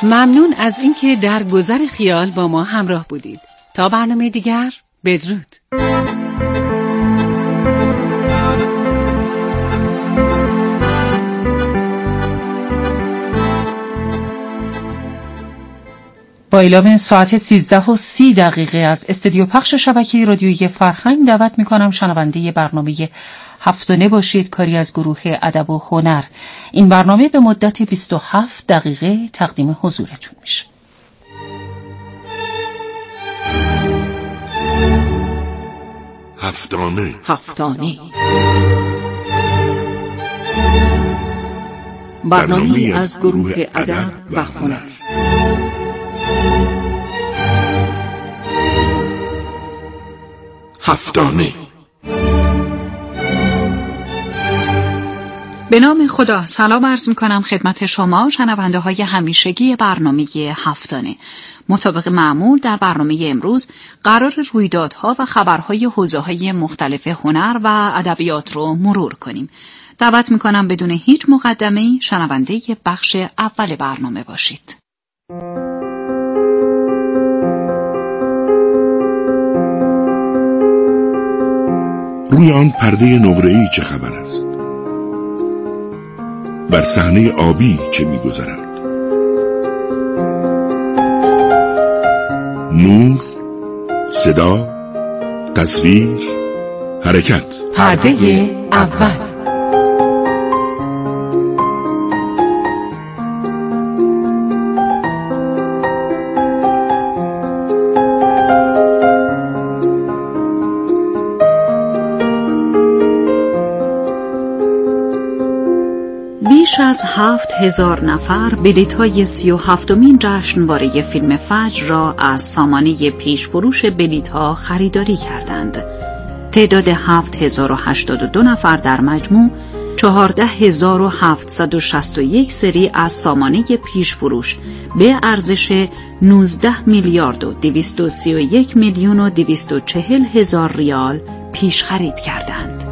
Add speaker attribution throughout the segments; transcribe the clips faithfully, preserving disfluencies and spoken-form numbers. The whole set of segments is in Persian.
Speaker 1: ممنون از اینکه در گذر خیال با ما همراه بودید. تا برنامه دیگر، بدرود. با اعلام ساعت سیزده و سی دقیقه از استودیو پخش شبکه رادیویی فرهنگ دعوت میکنم شنونده برنامه هفتانه باشید، کاری از گروه ادب و هنر. این برنامه به مدت بیست و هفت دقیقه تقدیم حضورتون میشه.
Speaker 2: هفتانه
Speaker 1: هفتانه برنامه از گروه ادب و هنر.
Speaker 2: هفتانه.
Speaker 1: به نام خدا سلام عرض می کنم خدمت شما شنونده های همیشگی برنامه هفتانه. مطابق معمول در برنامه امروز قرار رویدادها و خبرهای حوزه‌های مختلف هنر و ادبیات رو مرور کنیم. دعوت می کنم بدون هیچ مقدمه‌ای شنونده بخش اول برنامه باشید.
Speaker 2: روی آن پرده نقره‌ای چه خبر است؟ بر صحنه آبی چه می‌گذرد؟ نور، صدا، تصویر، حرکت.
Speaker 1: پرده اول. بیش از هفت هزار نفر بلیط‌های سی و هفتمین جشنواره فیلم فجر را از سامانه پیش فروش بلیط‌ها خریداری کردند. تعداد هفت هزار و هشتاد و دو نفر در مجموع چهارده هزار و هفتصد و شصت و یک سری از سامانه پیش فروش به ارزش نوزده میلیارد و دویست و سی و یک میلیون و دویست و چهل هزار ریال پیش خرید کردند.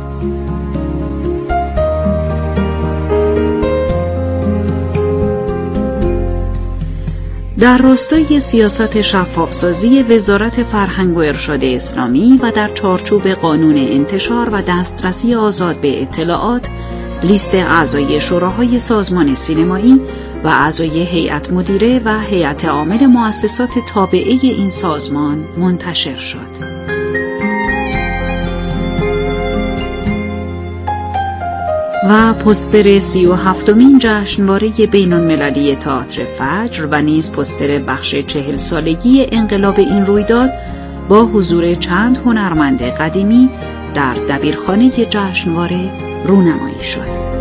Speaker 1: در راستای سیاست شفافسازی وزارت فرهنگ و ارشاد اسلامی و در چارچوب قانون انتشار و دسترسی آزاد به اطلاعات، لیست اعضای شوراهای سازمان سینمایی و اعضای هیئت مدیره و هیئت عامل مؤسسات تابعه این سازمان منتشر شد. و پوستر سی و هفتمین جشنواره بین‌المللی تئاتر فجر و نیز پوستر بخش چهل سالگی انقلاب این رویداد با حضور چند هنرمند قدیمی در دبیرخانه جشنواره رونمایی شد.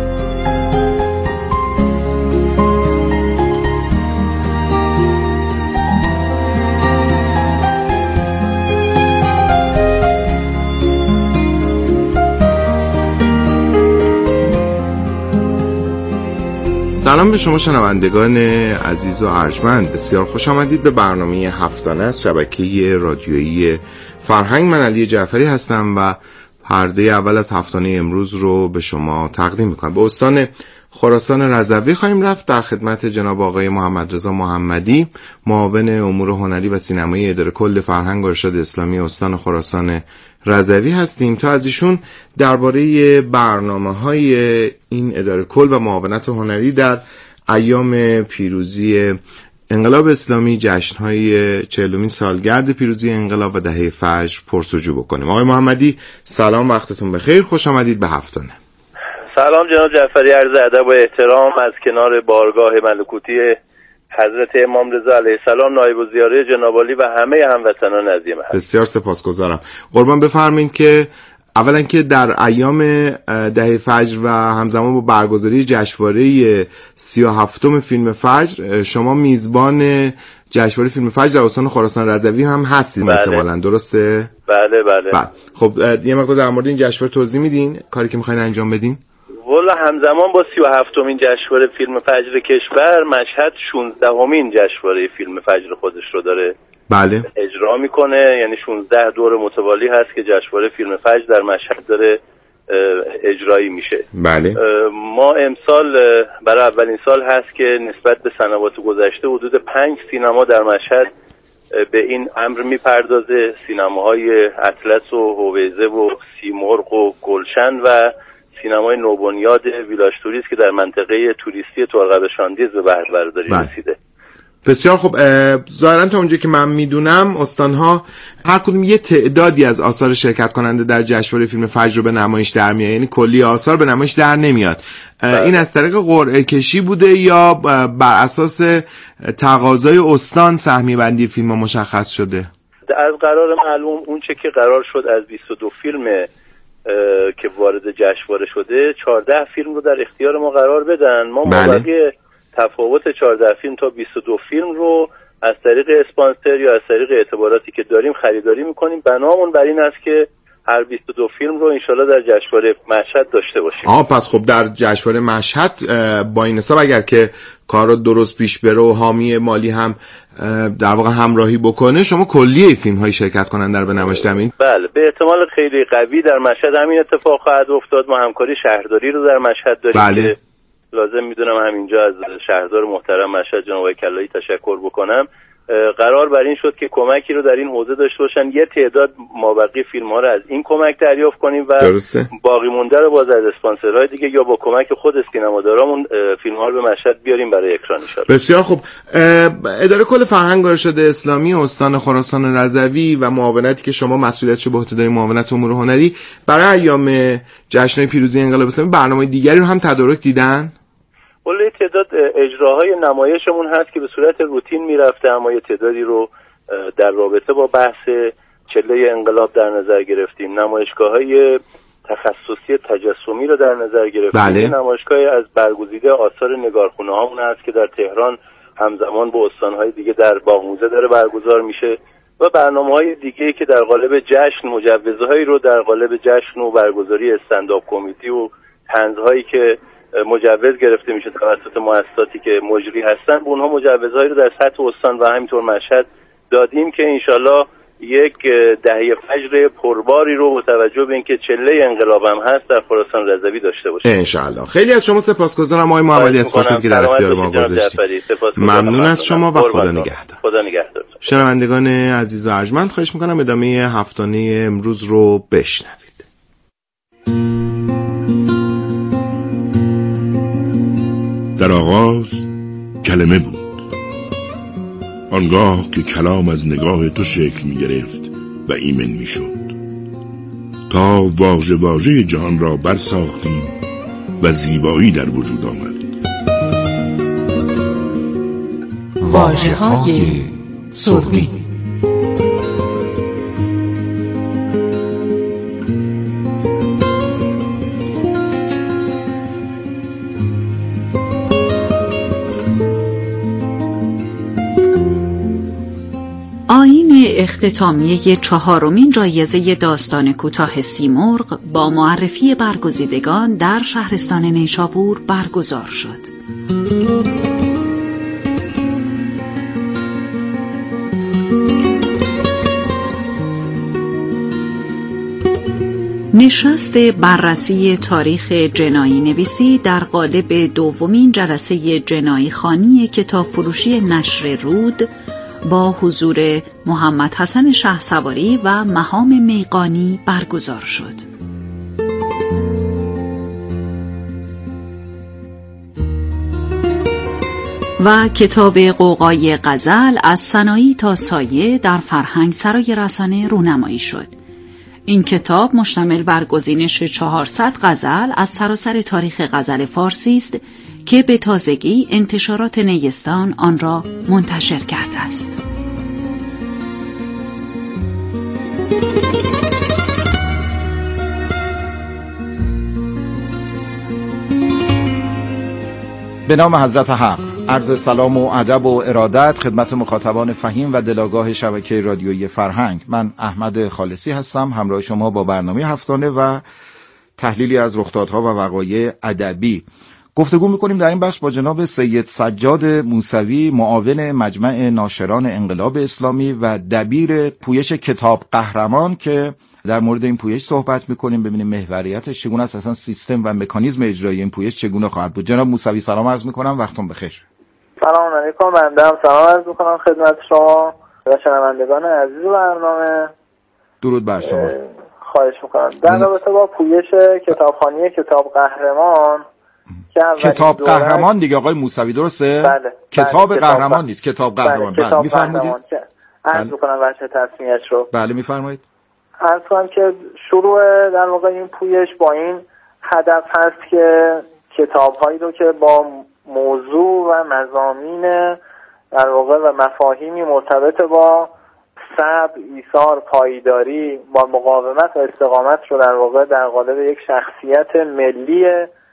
Speaker 3: سلام به شما شنوندگان عزیز و ارجمند، بسیار خوش آمدید به برنامه هفتانه از شبکه رادیویی فرهنگ. من علی جعفری هستم و پرده اول از هفتانه امروز رو به شما تقدیم میکنم. به استان خراسان رضوی خواهیم رفت. در خدمت جناب آقای محمد رضا محمدی، معاون امور هنری و سینمایی اداره کل فرهنگ و ارشاد اسلامی استان خراسان رضوی هستیم تا از ایشون درباره برنامه‌های این اداره کل و معاونت هنری در ایام پیروزی انقلاب اسلامی، جشن‌های چهلمین سالگرد پیروزی انقلاب و دهه فجر پرس‌وجو بکنیم. آقای محمدی سلام، وقتتون بخیر، خوش آمدید به هفتانه.
Speaker 4: سلام جناب جعفری، عرض ادب و احترام از کنار بارگاه ملکوتی حضرت امام رضا علیه السلام، نایب الزیاره جناب عالی و همه هموطنان عزیزم.
Speaker 3: بسیار سپاسگزارم. قربان بفرمایید که اولا که در ایام دهه فجر و همزمان با برگزاری جشنواره سی و هفتم فیلم فجر شما میزبان جشنواره فیلم فجر در استان خراسان رضوی هم هستید. بله. احتمالاً درسته؟
Speaker 4: بله بله.
Speaker 3: بله. خب یه مقدار در مورد این جشنواره توضیح میدین، کاری که میخواین انجام بدین؟
Speaker 4: والا همزمان با سی و هفتمین جشنواره فیلم فجر کشور، مشهد شانزدهمین جشنواره فیلم فجر خودش رو داره
Speaker 3: بله
Speaker 4: اجرا میکنه. یعنی شانزده دور متوالی هست که جشنواره فیلم فجر در مشهد داره اجرایی میشه.
Speaker 3: بله.
Speaker 4: ما امسال برای اولین سال هست که نسبت به سنوات گذشته حدود پنج سینما در مشهد به این امر میپردازه، سینماهای اطلس و هویزه و سیمرغ و گلشن و سینمای نوبنیاد ویلاژ توریست که در منطقه توریستی ترقب شاندیز به بهره برداری رسیده.
Speaker 3: بسیار خب. ظاهرا تا اونجایی که من میدونم استانها هر کدوم یه تعدادی از آثار شرکت کننده در جشنواره فیلم فجر رو به نمایش در میاد، یعنی کلی آثار به نمایش در نمیاد. بله. این از طریق قرعه کشی بوده یا بر اساس تقاضای استان سهمیه بندی فیلم مشخص شده؟
Speaker 4: از قرار معلوم اون چه که قرار شد از بیست و دو فیلم که وارد جشنواره شده چهارده فیلم رو در اختیار ما قرار بدن. ما
Speaker 3: بله.
Speaker 4: مابقی تفاوت چهارده فیلم تا بیست و دو فیلم رو از طریق اسپانسر یا از طریق اعتباراتی که داریم خریداری میکنیم. بنامون بر این است که هر بیست و دو فیلم رو انشالله در جشنواره مشهد داشته باشیم.
Speaker 3: آه پس خب در جشنواره مشهد با این حساب اگر که کار رو درست پیش بره و حامی مالی هم در واقع همراهی بکنه، شما کلیه فیلم های شرکت کننده رو به نمایش در میارین؟
Speaker 4: بله، به احتمال خیلی قوی در مشهد همین اتفاق خواهد افتاد. ما همکاری شهرداری رو در مشهد داریم.
Speaker 3: بله.
Speaker 4: لازم میدونم همینجا از شهردار محترم مشهد جناب آقای کلایی تشکر بکنم. قرار بر این شد که کمکی رو در این حوزه داشته باشن، یه تعداد مابقی فیلم ها رو از این کمک دریافت کنیم و
Speaker 3: درسته.
Speaker 4: باقی مونده رو باز از اسپانسرهای دیگه یا با کمک خود سینمادارامون فیلم ها رو به مشهد بیاریم برای اکران ان شاء الله.
Speaker 3: بسیار خوب. اداره کل فرهنگ و ارشاد اسلامی استان خراسان رضوی و معاونتی که شما مسئولیتش به عهده دارید، معاونت امور هنری، برای ایام جشن پیروزی انقلاب اسلامی برنامه دیگری رو هم تدارک دیدن؟
Speaker 4: ولی تعداد اجراهای نمایشمون هست که به صورت روتین میرفته، اما یه تعدادی رو در رابطه با بحث چله انقلاب در نظر گرفتیم. نمایشگاه‌های تخصصی تجسمی رو در نظر گرفتیم.
Speaker 3: بله.
Speaker 4: نمایشگاهی از برگزیده آثار نگارخونه هامون هست که در تهران همزمان با استان‌های دیگه در باغ موزه داره برگزار میشه و برنامه‌های دیگه‌ای که در قالب جشن مجوزهایی رو در قالب جشن و برگزاری استندآپ کمدی و طنزهایی که مجوز گرفته میشه توسط مؤسساتی که مجری هستن، به اونها مجوزهایی رو در سطح استان و همینطور مشهد دادیم که انشالله یک دهه فجر پرباری رو با توجه به اینکه چله انقلاب هم هست در خراسان رضوی داشته باشیم
Speaker 3: انشالله. خیلی از شما سپاسگزارم آقای محمدی از فرصتی که در اختیار ما گذاشتید. ممنون از شما و خدا نگهدار.
Speaker 4: خدا نگهدار.
Speaker 3: شنوندگان عزیز و ارجمند، خواهش میکنم ادامه هفتانه امروز رو بشنوید.
Speaker 2: در آغاز کلمه بود، آنگاه که کلام از نگاه تو شکل می گرفت و ایمن می شد، تا واژه واژه جهان را برساختیم و زیبایی در وجود آمد.
Speaker 1: واژه های سربی. آیین اختتامیه چهارمین جایزه داستان کوتاه سیمرغ با معرفی برگزیدگان در شهرستان نیشابور برگزار شد. نشست بررسی تاریخ جنایی نویسی در قالب دومین جلسه جنایی خوانی کتاب فروشی نشر رود با حضور محمد حسن شهسواری و مهام میقانی برگزار شد. و کتاب غوغای غزل از سنایی تا سایه در فرهنگ سرای رسانه رونمایی شد. این کتاب مشتمل بر گزینش چهارصد غزل از سراسر تاریخ غزل فارسی است که به تازگی انتشارات نیستان آن را منتشر کرده است.
Speaker 5: به نام حضرت حق، عرض سلام و ادب و ارادت خدمت مخاطبان فهیم و دلاگاه شبکه رادیویی فرهنگ. من احمد خالصی هستم، همراه شما با برنامه هفتانه و تحلیلی از رخدادها و وقایع ادبی گفتگو میکنیم. در این بخش با جناب سید سجاد موسوی، معاون مجمع ناشران انقلاب اسلامی و دبیر پویش کتاب قهرمان که در مورد این پویش صحبت میکنیم، ببینیم محوریتش چگونه است، اصلا سیستم و مکانیزم اجرایی این پویش چگونه خواهد بود. جناب موسوی سلام عرض میکنم، وقتتون بخیر.
Speaker 6: سلام علیکم، بنده هم سلام عرض میکنم خدمت شما و شنوندگان عزیز برنامه.
Speaker 5: درود بر شما.
Speaker 6: خواهش میکنم. در رابطه با پویش کتابخوانی کتاب قهرمان
Speaker 5: کتاب قهرمان دیگه آقای موسوی درسته؟
Speaker 6: بله.
Speaker 5: کتاب
Speaker 6: بله.
Speaker 5: قهرمان نیست، کتاب قهرمان.
Speaker 6: بله,
Speaker 5: بله. میفرمایید.
Speaker 6: عرض میکنم وجه تصمیهش رو.
Speaker 5: بله میفرمایید.
Speaker 6: عرض کنم که شروع در واقع این پویش با این هدف هست که کتاب‌هایی رو که با موضوع و مضامین در واقع و مفاهیمی مرتبط با صبر، ایثار، پایداری، با مقاومت و استقامت رو در واقع در قالب یک شخصیت ملی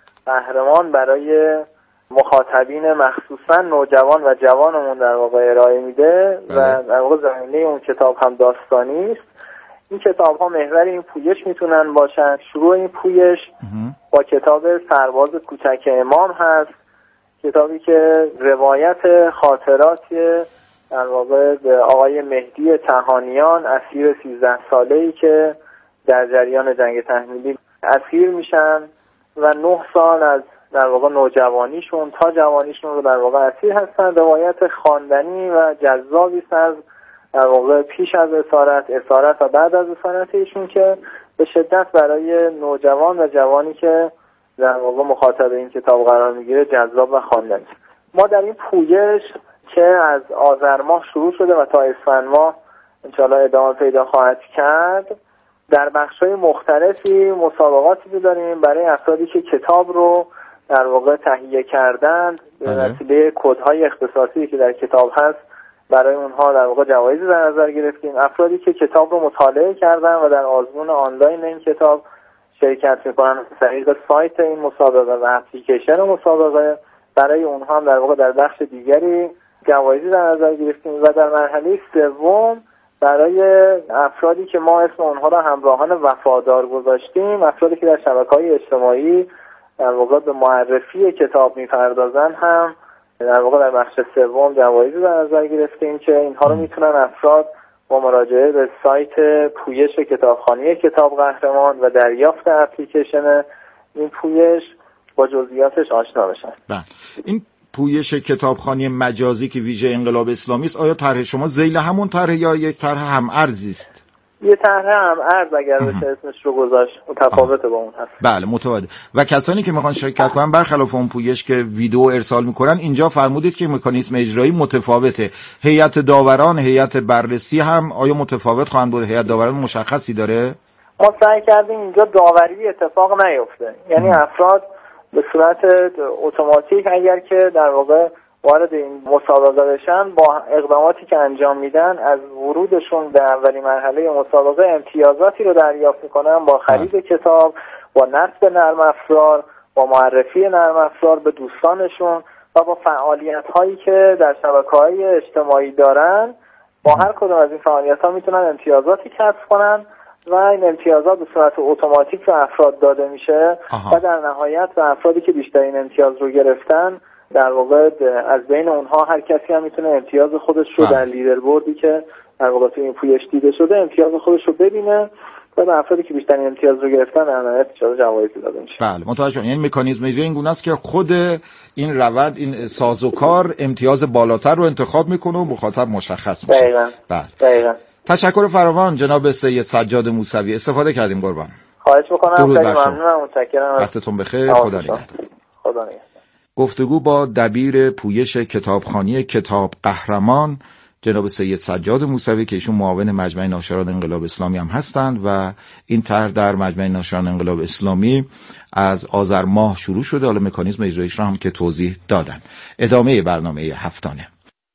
Speaker 6: قهرمان برای مخاطبین مخصوصا نوجوان و جوانمون در واقع ارائه میده و در واقع زمینه اون کتاب هم داستانی است. این کتاب ها محور این پویش میتونن باشن. شروع این پویش با کتاب سرباز کوچک امام هست، کتابی که روایت خاطراتی در واقع آقای مهدی تهانیان، اسیر سیزده ساله‌ای که در جریان جنگ تحمیلی اسیر میشن و نه سال از در واقع نوجوانیشون تا جوانیشون رو در واقع اسیر هستن. روایت خواندنی و جذابی است از در واقع پیش از اسارت، اسارت و بعد از اسارت ایشون که به شدت برای نوجوان و جوانی که در واقع مخاطب این کتاب قرار میگیره جذاب و خواندنی. ما در این پویش که از آذر ماه شروع شده و تا اسفند ماه انشاءالله ادامه پیدا خواهد کرد، در بخش‌های مختلفی مسابقاتی رو داریم برای افرادی که کتاب رو در واقع تهیه کردند به وسیله کدهای اختصاصی که در کتاب هست. برای اونها در واقع جوایزی در نظر گرفتیم. افرادی که کتاب رو مطالعه کردن و در آزمون آنلاین این کتاب شرکت میکنن از طریق سایت این مسابقه و اپلیکیشن مسابقه، برای اونها هم در واقع در بخش دیگری جوایزی در نظر گرفتیم. و در مرحله سوم برای افرادی که ما اسم اونها را همراهان وفادار گذاشتیم، افرادی که در شبکه‌های اجتماعی در واقع به معرفی کتاب می‌پردازن، هم در واقع در بخش سوم جوایزی در نظر گرفتیم که اینها رو میتونن افراد با مراجعه به سایت پویش کتابخوانی کتاب قهرمان و دریافت اپلیکیشن این پویش با جزئیاتش آشنا بشن.
Speaker 5: بله. این پویش کتابخوانی مجازی که ویژه انقلاب اسلامی است، آیا طرح شما ذیل همون طرح یا یک طرح هم ارزی است؟
Speaker 6: یه طرح هم ارز اگر بشه اسمش رو گذاشت متفاوت با اون هست.
Speaker 5: بله متفاوت. و کسانی که میخوان شرکت کنن برخلاف اون پویش که ویدیو ارسال میکنن، اینجا فرمودید که مکانیزم اجرایی متفاوته. هیئت داوران، هیئت بررسی هم آیا متفاوت خواهند بود؟ هیئت داوران مشخصی داره؟
Speaker 6: ما سعی کردیم اینجا داوری اتفاق نیفته، یعنی افراد به صورت اتوماتیک اگر که در واقع وارد این مسابقه بشن، با اقداماتی که انجام میدن از ورودشون به اولی مرحله مسابقه امتیازاتی رو دریافت میکنن، با خرید اه. کتاب، با نصب نرم افزار، با معرفی نرم افزار به دوستانشون و با فعالیت هایی که در شبکه‌های اجتماعی دارن. با هر کدوم از این فعالیت ها میتونن امتیازاتی کسب کنن و این امتیازات به صورت اتوماتیک به افراد داده میشه. آها. و در نهایت به افرادی که بیشترین امتیاز رو گرفتن، در واقع از بین اونها هر کسی هم میتونه امتیاز خودش رو در لیدربوردی که در واقع تو این پویش دیده شده امتیاز خودش رو ببینه و به افرادی که بیشترین امتیاز رو گرفتن در نهایت جوایزی داده میشه.
Speaker 5: بله متوجه شدم. یعنی مکانیزم اجرایی این گونه است که خود این روند، این سازوکار امتیاز بالاتر رو انتخاب میکنه و مخاطب مشخص میشه.
Speaker 6: دقیقاً.
Speaker 5: بله.
Speaker 6: دقیقاً.
Speaker 5: تشکر فراوان جناب سید سجاد موسوی، استفاده کردیم قربان.
Speaker 6: خواهش میکنم. خیلی ممنونم. متشکرم.
Speaker 5: وقتتون بخیر. خدا نگهدار.
Speaker 6: خدا نگهدار.
Speaker 5: گفتگو با دبیر پویش کتابخوانی کتاب قهرمان جناب سید سجاد موسوی که ایشون معاون مجمع ناشران انقلاب اسلامی هم هستند و این طرح در مجمع ناشران انقلاب اسلامی از آذر ماه شروع شده. حالا مکانیزم اجرایش را هم که توضیح دادن. ادامه برنامه هفتانه.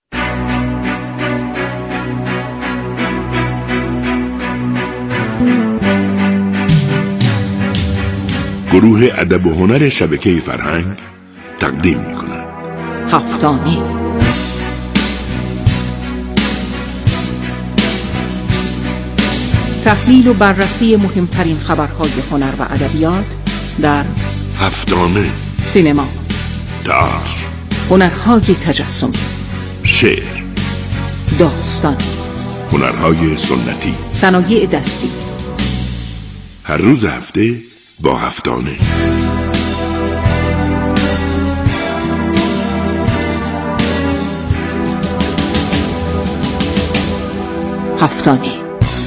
Speaker 2: گروه ادب و هنر شبکه فرهنگ تقدیم می‌کند.
Speaker 1: هفتانه. تحلیل و بررسی مهمترین خبرهای هنر و ادبیات در
Speaker 2: هفتانه.
Speaker 1: سینما،
Speaker 2: تئاتر،
Speaker 1: هنرهای تجسمی،
Speaker 2: شعر،
Speaker 1: داستان،
Speaker 2: هنرهای سنتی،
Speaker 1: صنایع دستی،
Speaker 2: هر روز هفته با هفتانه.
Speaker 1: هفتانه.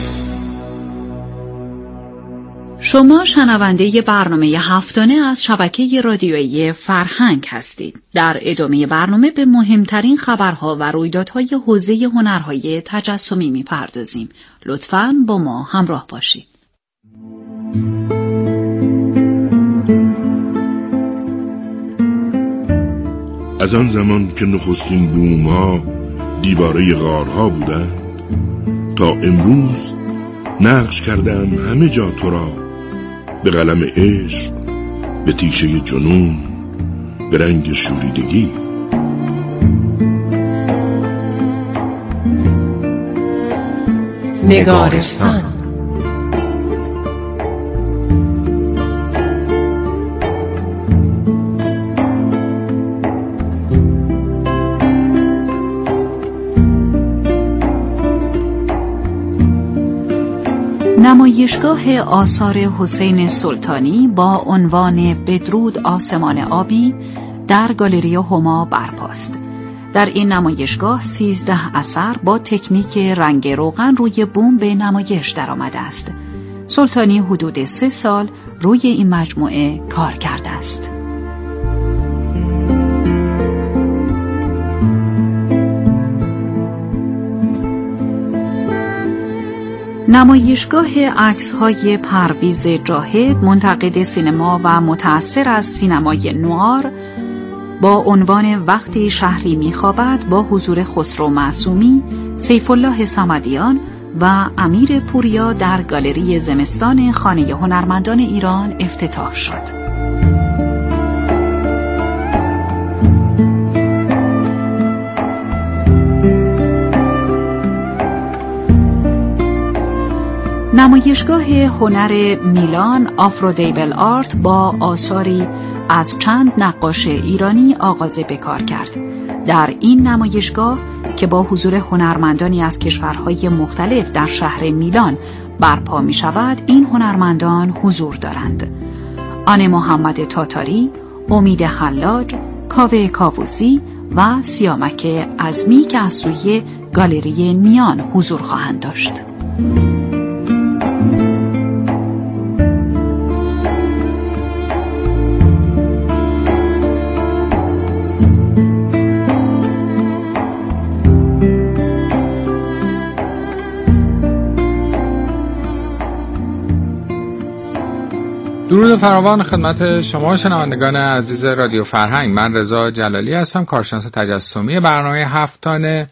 Speaker 1: شما شنونده برنامه هفتانه از شبکه رادیویی فرهنگ هستید. در ادامه برنامه به مهمترین خبرها و رویدادهای حوزه هنرهای تجسمی می‌پردازیم. لطفاً با ما همراه باشید.
Speaker 2: از آن زمان که نخستین بوم‌ها دیواره غارها بودند تا امروز نقش کردم همه جا تو را، به قلم عشق، به تیشه جنون، به رنگ شوریدگی.
Speaker 1: نگارستان. نمایشگاه آثار حسین سلطانی با عنوان بدرود آسمان آبی در گالری هما برپاست. در این نمایشگاه سیزده اثر با تکنیک رنگ روغن روی بوم به نمایش درآمده است. سلطانی حدود سه سال روی این مجموعه کار کرده است. نمایشگاه عکس‌های پرویز جاهد، منتقد سینما و متأثر از سینمای نوار، با عنوان وقتی شهری می‌خوابد با حضور خسرو معصومی، سیف الله صمدیان و امیر پوریا در گالری زمستان خانه هنرمندان ایران افتتاح شد. نمایشگاه هنر میلان آفرودیبل آرت با آثاری از چند نقاش ایرانی آغاز به کار کرد. در این نمایشگاه که با حضور هنرمندانی از کشورهای مختلف در شهر میلان برپا می شود، این هنرمندان حضور دارند. آن محمد تاتاری، امید حلاج، کاوه کاووسی و سیامک عزمی که از سوی گالری نیان حضور خواهند داشت.
Speaker 7: درود فراوان خدمت شما شنوندگان عزیز رادیو فرهنگ. من رضا جلالی هستم، کارشناس تجسمی برنامه هفتانه.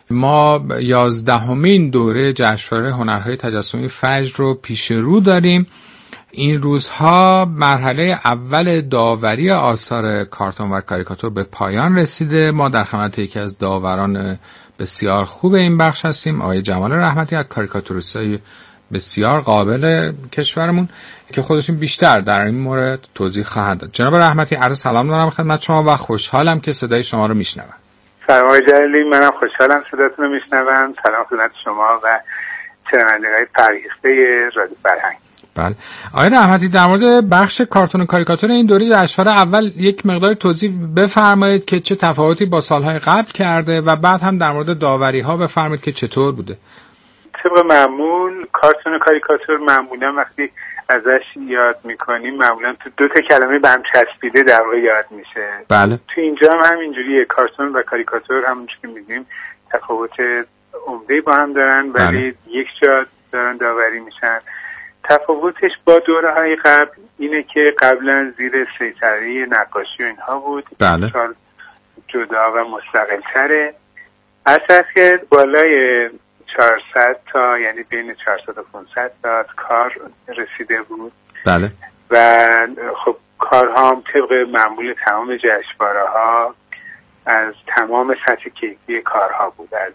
Speaker 7: ما یازدهمین دوره جشنواره هنرهای تجسمی فجر رو پیش رو داریم. این روزها مرحله اول داوری آثار کارتون و کاریکاتور به پایان رسیده. ما در خدمت یکی از داوران بسیار خوب این بخش هستیم، آقای جمال رحمتی، از کاریکاتوریستای بسیار قابل کشورمون که خودشون بیشتر در این مورد توضیح خواهند داد. جناب رحمتی، عرض سلام دارم خدمت شما و خوشحالم که صدای شما رو میشنوم.
Speaker 8: سلام آقای جلالی، منم خوشحالم صداتون رو میشنوم. سلام خدمت شما و شنوندگان فرهیخته رادیو فرهنگ.
Speaker 7: بله آقای رحمتی، در مورد بخش کارتون و کاریکاتور این دوره جشنواره اول یک مقدار توضیح بفرمایید که چه تفاوتی با سالهای قبل کرده و بعد هم در مورد داوری ها بفرمایید که چطور بوده.
Speaker 8: طبق معمول کارتون و کاریکاتور معمولا وقتی ازش یاد میکنیم معمولا تو دو تا کلمه به هم چسبیده در واقع یاد میشه.
Speaker 7: بله.
Speaker 8: تو اینجا هم همینجوریه، کارتون و کاریکاتور همونجوری که میدونیم تفاوت عمده با هم دارن ولی بله. یک جا دارن داوری میشن. تفاوتش با دوره های قبل اینه که قبلا زیر سیطره نقاشی و اینها بود.
Speaker 7: بله.
Speaker 8: سال جدا و مستقل تره. اساس که بالای چهارصد تا یعنی بین چهارصد و پانصد تا کار رسیده بود.
Speaker 7: بله.
Speaker 8: و خب کارها هم طبق معمول تمام جشنواره‌ها از تمام سطح کیفی کارها بود، از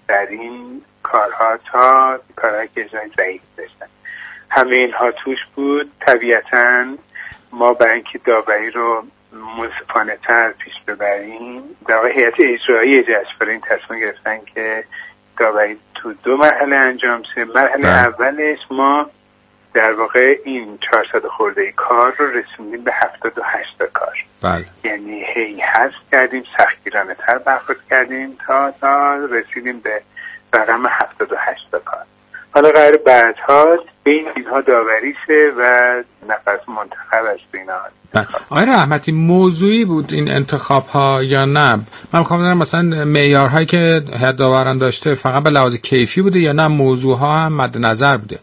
Speaker 8: بهترین کارها تا کارهایی که اجرای ضعیف داشتن، همه اینها توش بود. طبیعتاً ما برای اینکه داوری رو منصفانه تر پیش ببریم، در واقع هیئت اجرایی جشنواره این تصمیم گرفتن که داوری تو دو مرحله انجام شه. مرحله بله. اولش ما در واقع این چهارصد خورده کار رو رسوندیم به هفتاد و هشت کار.
Speaker 7: بله.
Speaker 8: یعنی هی حذف کردیم، سختگیرانه تر برخورد کردیم تا تا رسیدیم به رقم هفتاد و هشت کار. حالا قرار بعدها بین اینها داوری شه و نفس منتخب از بینها.
Speaker 7: آقای رحمتی موضوعی بود این انتخاب ها یا نه؟ من میخوام بدونم مثلا معیارهایی که هیئت داوران داشته فقط به لحاظ کیفی بوده یا نه موضوع ها هم مد نظر بوده؟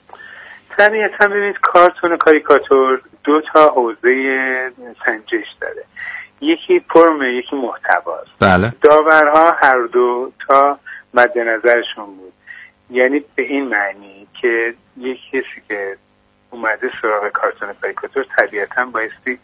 Speaker 8: طبیعتا ببینید کارتون و کاریکاتور دو تا حوزه سنجش داره، یکی فرم یکی محتواست.
Speaker 7: بله.
Speaker 8: داورها هر دو تا مد نظرشون بود، یعنی به این معنی که یک کسی که اومده سراغ کارتون کاریکاتور طبیعتا بایستی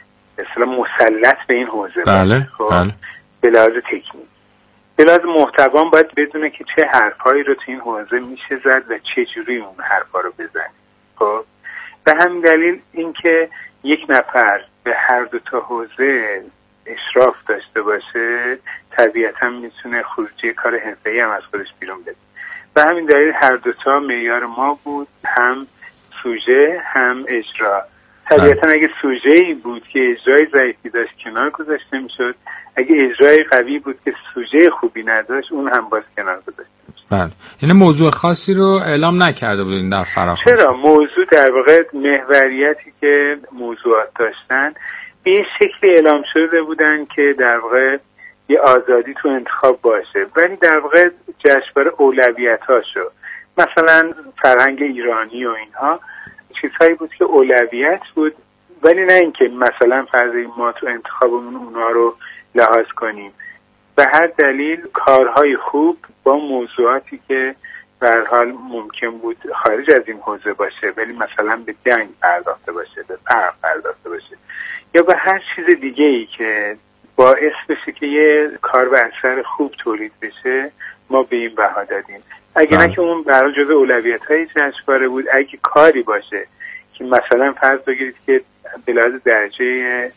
Speaker 8: اصلا مسلط به این حوزه
Speaker 7: بله.
Speaker 8: خب
Speaker 7: بله.
Speaker 8: به لحاظ تکنیک، به لحاظ محتوا باید بدونه که چه حرفایی رو تو این حوزه میشه زد و چه جوری اون حرفا رو بزنه. خب به همین دلیل اینکه یک نفر به هر دو تا حوزه اشراف داشته باشه طبیعتا میتونه خروجی کار حرفه‌ای هم از خودش بیرون بده. به همین دلیل هر دو تا معیار ما بود، هم سوژه هم اجرا. طبیعتا اگه سوژه‌ای بود که اجرای ضعیفی داشت کنار گذاشته میشد، اگه اجرای قوی بود که سوژه خوبی نداشت اون هم باز کنار گذاشته میشد.
Speaker 7: بله. یعنی موضوع خاصی رو اعلام نکرده بودین در فراخوان؟
Speaker 8: چرا؟ موضوع در واقع محوریتی که موضوعات داشتن به این شکلی اعلام شده بودن که در واقع یه آزادی تو انتخاب باشه، ولی در واقع جشنواره اولویتاشو، مثلا فرهنگ ایرانی و اینها چیزهایی بود که اولویت بود، ولی نه اینکه مثلا فرض ما تو انتخابمون اونا رو لحاظ کنیم. به هر دلیل کارهای خوب با موضوعاتی که به هر حال ممکن بود خارج از این حوزه باشه ولی مثلا به جنگ پرداخته باشه، به فرق پرداخته باشه یا به هر چیز دیگه ای که باعث بشه که یه کار و اثر خوب تولید بشه، ما به این بها دادیم. اگه نه که اون برای جزء اولویت‌های جشنواره بود، اگه کاری باشه که مثلا فرض بگیرید که به لحاظ درجه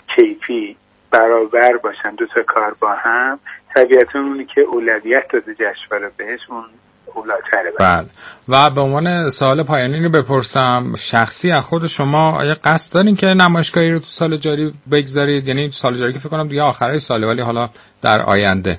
Speaker 8: کیفی برابر باشن دو تا کار با هم، طبیعتا اونی که اولویت داده جشنواره بهش اون اولاتره.
Speaker 7: بله. و به عنوان سوال پایانی رو بپرسم، شخصی از خود شما آیا قصد دارین که نمایشگاهی رو تو سال جاری بگذارید؟ یعنی سال جاری که فکر کنم دیگه آخرای ساله، ولی حالا در آینده.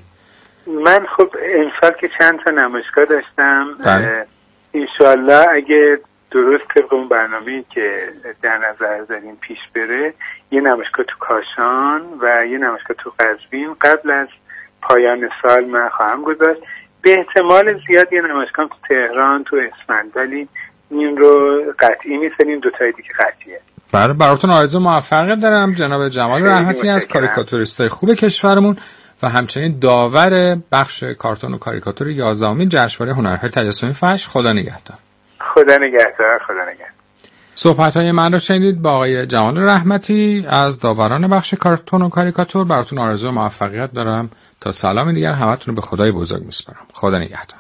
Speaker 8: من خب امسال که چند تا نمایشگاه داشتم،
Speaker 7: بله.
Speaker 8: انشالله اگه درست طبق اون برنامه‌ای که در نظر داریم پیش بره، یه نمایشگاه تو کاشان و یه نمایشگاه تو قزوین قبل از پایان سال من خواهم گذاشت. به احتمال زیاد یه نمایشگاه تو تهران تو اسفند، ولی این رو قطعی نیستن، دو تای دیگه قطعیه.
Speaker 7: برای براتون آرزو موفقیت دارم جناب جمال رحمتی از کاریکاتوریستای خوب کشورمون و همچنین داور بخش کارتون و کاریکاتور یازدهمین جشنواره هنرهای تجسمی فجر. خدا نگهدار.
Speaker 8: خدا نگهدار. خدا نگهدار.
Speaker 7: صحبت‌های من رو شنیدید با آقای جمال رحمتی از داوران بخش کارتون و کاریکاتور. براتون آرزو موفقیت دارم. تا سلام دیگر همتون رو به خدای بزرگ میسپارم. خدا نگهدار.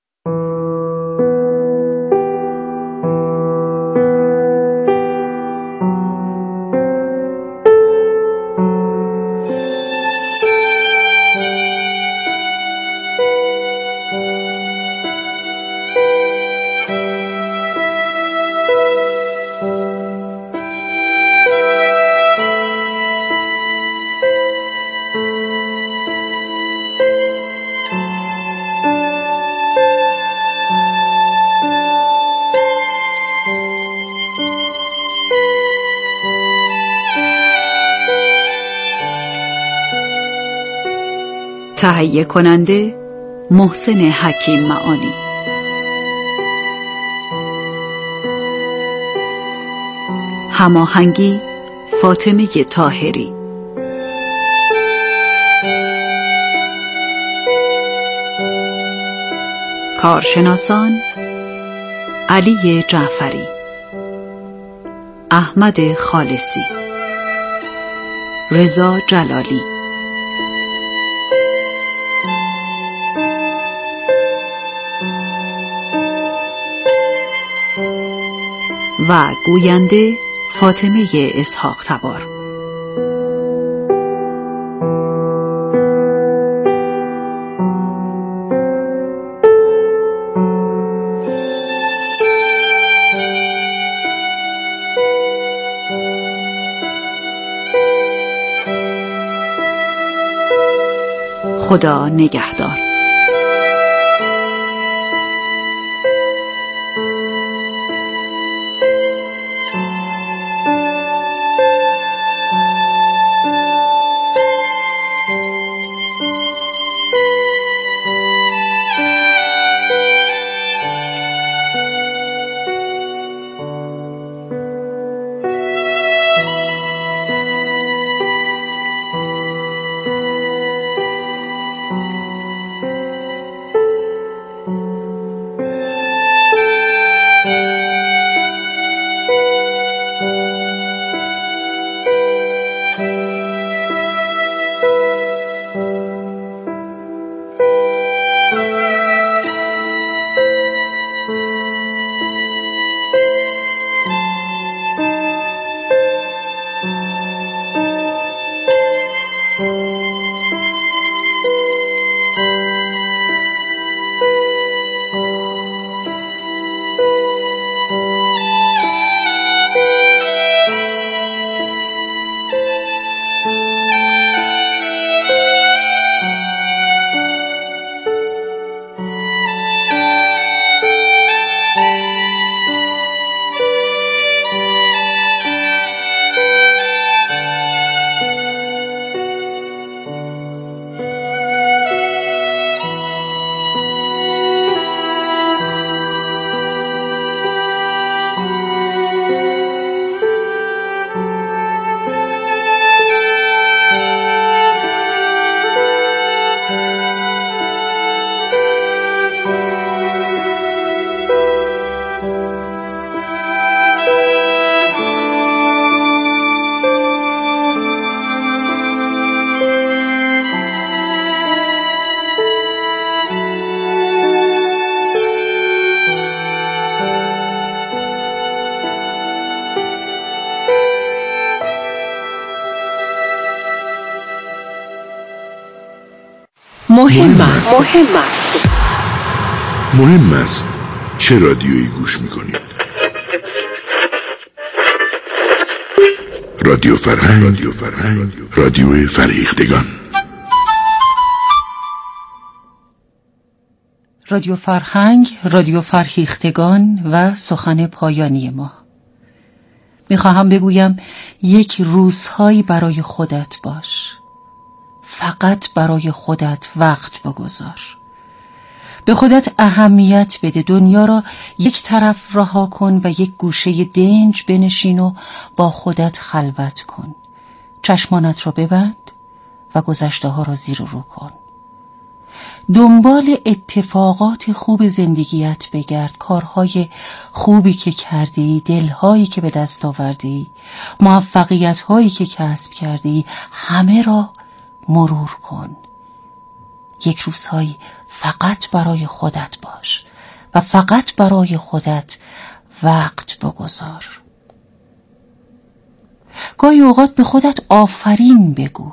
Speaker 1: تهیه کننده محسن حکیم معانی. هماهنگی فاطمه طاهری. کارشناسان علی جعفری، احمد خالصی، رضا جلالی. و گوینده فاطمه اسحاق تبار. خدا نگهدار.
Speaker 9: مهم است. مهم است.
Speaker 2: مهم است چه رادیویی گوش میکنید؟ رادیو فرهنگ، رادیو فرهنگ، رادیو فرهیختگان.
Speaker 9: رادیو فرهنگ، رادیو فرهیختگان و سخن پایانی ما. میخواهم بگویم یک روزهایی برای خودت باش. فقط برای خودت وقت بگذار. به خودت اهمیت بده. دنیا را یک طرف رها کن و یک گوشه دنج بنشین و با خودت خلوت کن. چشمانت را ببند و گذشته ها را زیر و رو کن. دنبال اتفاقات خوب زندگیت بگرد. کارهای خوبی که کردی، دلهایی که به دست آوردی، موفقیت‌هایی که کسب کردی، همه را مرور کن. یک روزهایی فقط برای خودت باش و فقط برای خودت وقت بگذار. گاهی اوقات به خودت آفرین بگو.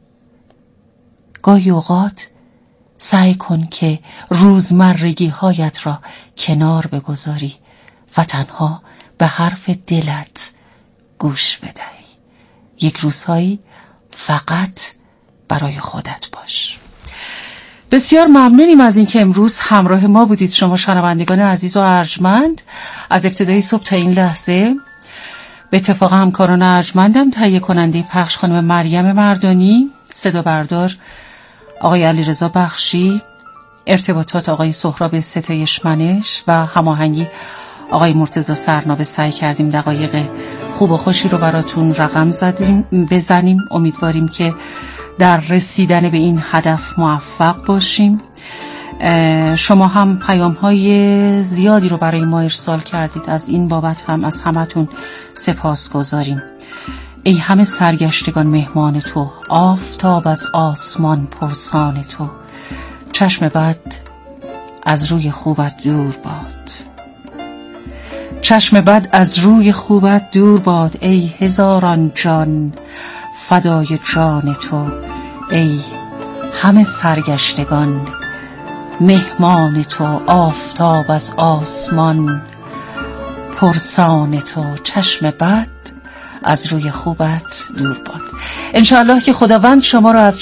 Speaker 9: گاهی اوقات سعی کن که روزمرگی هایت را کنار بگذاری و تنها به حرف دلت گوش بدهی. یک روزهایی فقط برای خودت باش. بسیار ممنونیم از اینکه امروز همراه ما بودید شما شنوندگان عزیز و ارجمند. از ابتدای صبح تا این لحظه به اتفاق همکاران ارجمندم، تهیه کننده پخش خانم مریم مردانی، صدا بردار آقای علیرضا بخشی، ارتباطات آقای سهراب ستایش منش و هماهنگی آقای مرتضی سرنابه، سعی کردیم دقایق خوب و خوشی رو براتون رقم زدیم بزنیم. امیدواریم که در رسیدن به این هدف موفق باشیم. شما هم پیام‌های زیادی رو برای ما ارسال کردید. از این بابت هم از همتون سپاسگزاریم. ای همه سرگشتگان مهمان تو، آفتاب از آسمان پرسان تو، چشم بد از روی خوبت دور باد. چشم بد از روی خوبت دور باد، ای هزاران جان فدای جان تو. ای همه سرگشتگان مهمان تو، آفتاب از آسمان پرسان تو، چشم بد از روی خوبت دور باد. انشاءالله که خداوند شما را از